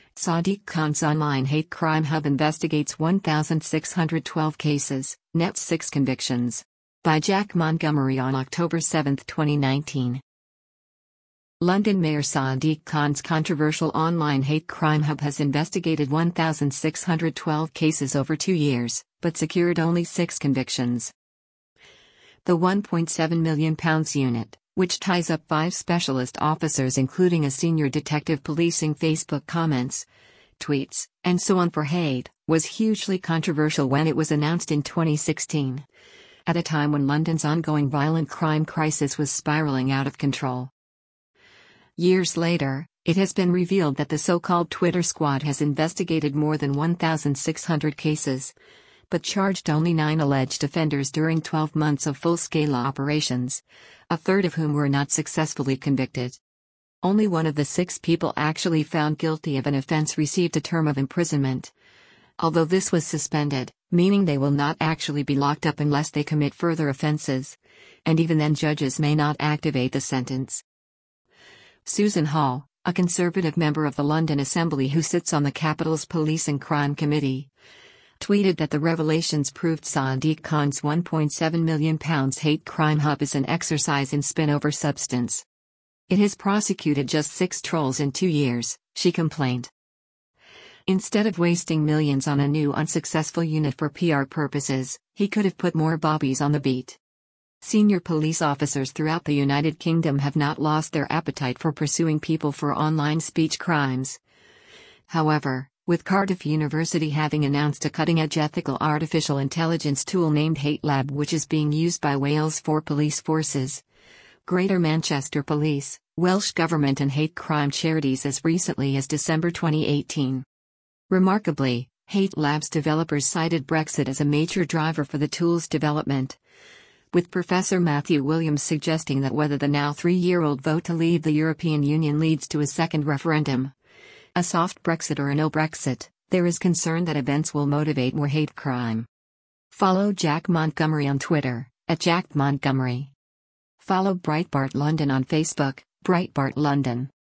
Sadiq Khan's online hate crime hub investigates 1,612 cases, nets 6 convictions. By Jack Montgomery on October 7, 2019. London Mayor Sadiq Khan's controversial online hate crime hub has investigated 1,612 cases over 2 years, but secured only 6 convictions. The £1.7 million unit, which ties up 5 specialist officers including a senior detective policing Facebook comments, tweets, and so on for hate, was hugely controversial when it was announced in 2016, at a time when London's ongoing violent crime crisis was spiraling out of control. Years later, it has been revealed that the so-called Twitter squad has investigated more than 1,600 cases, but charged only 9 alleged offenders during 12 months of full-scale operations, a third of whom were not successfully convicted. Only one of the 6 people actually found guilty of an offense received a term of imprisonment, although this was suspended, meaning they will not actually be locked up unless they commit further offenses, and even then judges may not activate the sentence. Susan Hall, a Conservative member of the London Assembly who sits on the capital's Police and Crime Committee, tweeted that the revelations proved Sadiq Khan's £1.7 million hate crime hub is an exercise in spin over substance. It has prosecuted just 6 trolls in 2 years, she complained. Instead of wasting millions on a new unsuccessful unit for PR purposes, he could have put more bobbies on the beat. Senior police officers throughout the United Kingdom have not lost their appetite for pursuing people for online speech crimes. However, with Cardiff University having announced a cutting-edge ethical artificial intelligence tool named HateLab which is being used by Wales 4 police forces, Greater Manchester Police, Welsh Government and hate crime charities as recently as December 2018. Remarkably, HateLab's developers cited Brexit as a major driver for the tool's development, with Professor Matthew Williams suggesting that whether the now 3-year-old vote to leave the European Union leads to a second referendum, a soft Brexit or a no Brexit, there is concern that events will motivate more hate crime. Follow Jack Montgomery on Twitter, @JackMontgomery. Follow Breitbart London on Facebook, Breitbart London.